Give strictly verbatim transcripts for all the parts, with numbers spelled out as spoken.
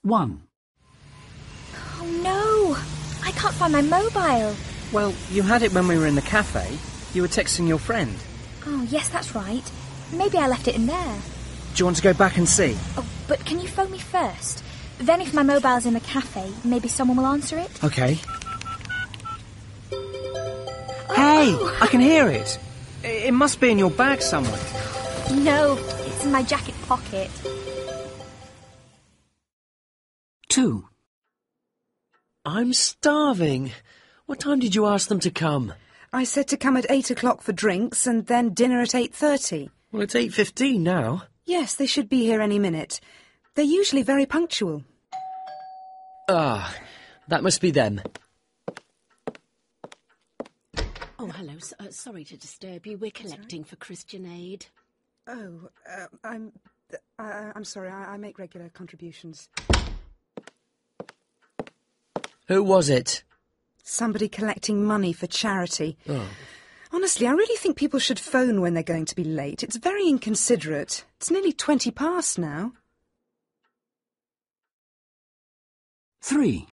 one. Oh no! I can't find my mobile. Well, you had it when we were in the cafe. You were texting your friend. Oh, yes, that's right. Maybe I left it in there. Do you want to go back and see? Oh, but can you phone me first? Then if my mobile's in the cafe, maybe someone will answer it. OK. Oh, hey, oh. I can hear it. It must be in your bag somewhere. No, it's in my jacket pocket. two. I'm starving. What time did you ask them to come? I said to come at eight o'clock for drinks and then dinner at eight thirty. Well, it's eight fifteen now. Yes, they should be here any minute. They're usually very punctual. Ah, that must be them. Oh, hello. S- uh, sorry to disturb you. We're collecting for Christian Aid. Oh, uh, I'm... Uh, I'm sorry, I, I make regular contributions. Who was it? Somebody collecting money for charity. Oh. Honestly, I really think people should phone when they're going to be late. It's very inconsiderate. It's nearly twenty past now. three.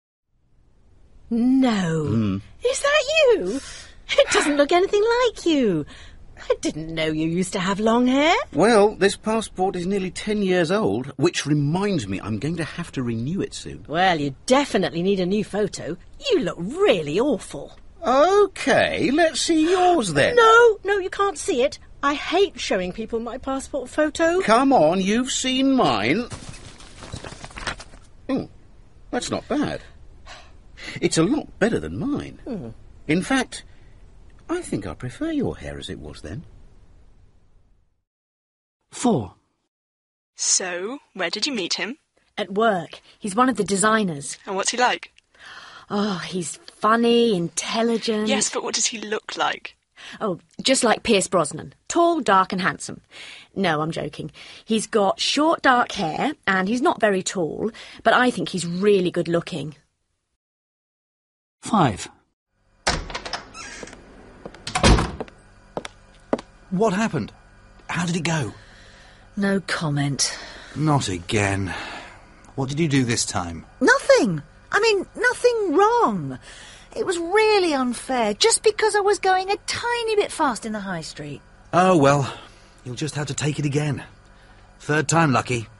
No. Mm. Is that you? It doesn't look anything like you. I didn't know you used to have long hair. Well, this passport is nearly ten years old, which reminds me I'm going to have to renew it soon. Well, you definitely need a new photo. You look really awful. OK, let's see yours then. No, no, you can't see it. I hate showing people my passport photo. Come on, you've seen mine. Oh, that's not bad. It's a lot better than mine. Hmm. In fact, I think I prefer your hair as it was then. four. So, where did you meet him? At work. He's one of the designers. And what's he like? Oh, he's funny, intelligent... Yes, but what does he look like? Oh, just like Pierce Brosnan. Tall, dark and handsome. No, I'm joking. He's got short, dark hair, and he's not very tall, but I think he's really good looking. five. What happened? How did it go? No comment. Not again. What did you do this time? Nothing. I mean, nothing wrong. It was really unfair, just because I was going a tiny bit fast in the high street. Oh, well, you'll just have to take it again. Third time lucky.